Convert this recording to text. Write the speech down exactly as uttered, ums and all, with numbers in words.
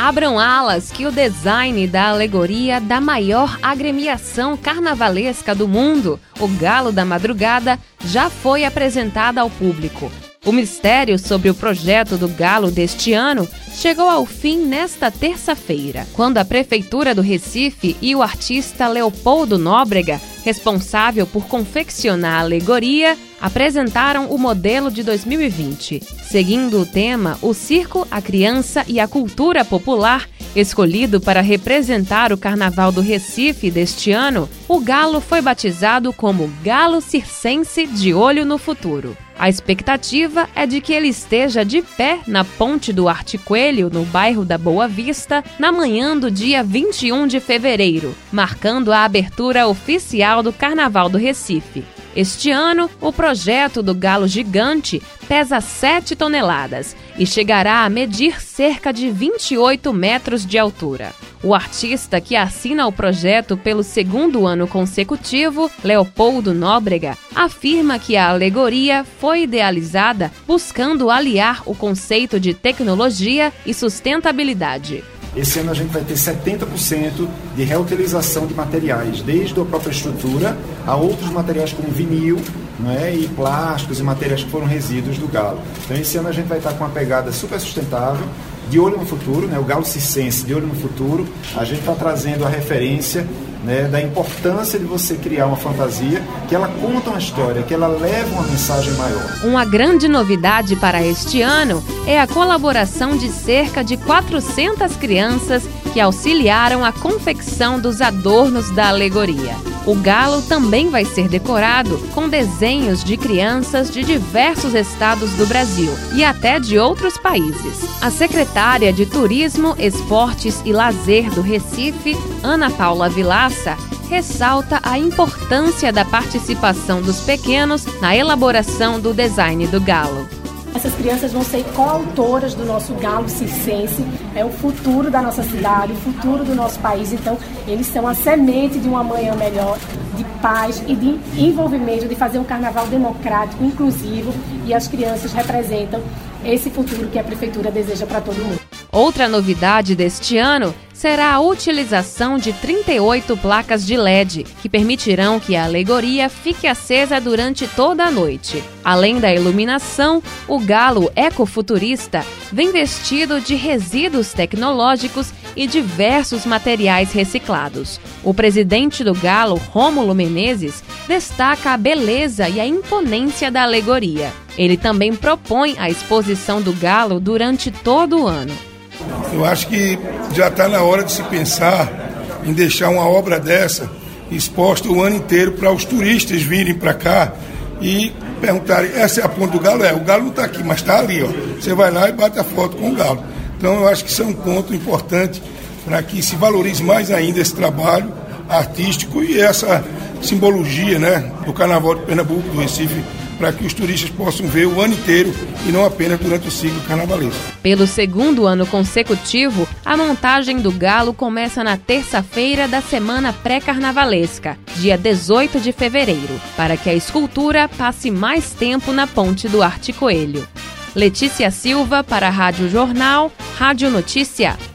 Abram alas que o design da alegoria da maior agremiação carnavalesca do mundo, o Galo da Madrugada, já foi apresentada ao público. O mistério sobre o projeto do Galo deste ano chegou ao fim nesta terça-feira, quando a Prefeitura do Recife e o artista Leopoldo Nóbrega, responsável por confeccionar a alegoria, apresentaram o modelo de dois mil e vinte. Seguindo o tema, o circo, a criança e a cultura popular, escolhido para representar o Carnaval do Recife deste ano, o galo foi batizado como Galo Circense de Olho no Futuro. A expectativa é de que ele esteja de pé na Ponte do Arte Coelho, no bairro da Boa Vista, na manhã do dia vinte e um de fevereiro, marcando a abertura oficial do Carnaval do Recife. Este ano, o projeto do Galo Gigante pesa sete toneladas e chegará a medir cerca de vinte e oito metros de altura. O artista que assina o projeto pelo segundo ano consecutivo, Leopoldo Nóbrega, afirma que a alegoria foi idealizada buscando aliar o conceito de tecnologia e sustentabilidade. Esse ano a gente vai ter setenta por cento de reutilização de materiais, desde a própria estrutura a outros materiais como vinil, né, e plásticos e materiais que foram resíduos do galo. Então esse ano a gente vai estar com uma pegada super sustentável, de olho no futuro, né, o Galo Circense de olho no futuro. A gente está trazendo a referência, né, da importância de você criar uma fantasia que ela conta uma história, que ela leva uma mensagem maior. Uma grande novidade para este ano é a colaboração de cerca de quatrocentas crianças que auxiliaram a confecção dos adornos da alegoria. O galo também vai ser decorado com desenhos de crianças de diversos estados do Brasil e até de outros países. A secretária de Turismo, Esportes e Lazer do Recife, Ana Paula Vilaça, ressalta a importância da participação dos pequenos na elaboração do design do galo. Essas crianças vão ser coautoras do nosso Galo Circense, é o futuro da nossa cidade, o futuro do nosso país. Então, eles são a semente de um amanhã melhor, de paz e de envolvimento, de fazer um carnaval democrático, inclusivo, e as crianças representam esse futuro que a Prefeitura deseja para todo mundo. Outra novidade deste ano será a utilização de trinta e oito placas de L E D, que permitirão que a alegoria fique acesa durante toda a noite. Além da iluminação, o galo ecofuturista vem vestido de resíduos tecnológicos e diversos materiais reciclados. O presidente do Galo, Rômulo Menezes, destaca a beleza e a imponência da alegoria. Ele também propõe a exposição do galo durante todo o ano. Eu acho que já está na hora de se pensar em deixar uma obra dessa exposta o ano inteiro para os turistas virem para cá e perguntarem, essa é a ponta do galo? É, o galo não está aqui, mas está ali, ó. Você vai lá e bate a foto com o galo. Então eu acho que isso é um ponto importante para que se valorize mais ainda esse trabalho artístico e essa simbologia, né, do Carnaval de Pernambuco, do Recife, para que os turistas possam ver o ano inteiro e não apenas durante o ciclo carnavalesco. Pelo segundo ano consecutivo, a montagem do galo começa na terça-feira da semana pré-carnavalesca, dia dezoito de fevereiro, para que a escultura passe mais tempo na Ponte do Arte Coelho. Letícia Silva para a Rádio Jornal, Rádio Notícia.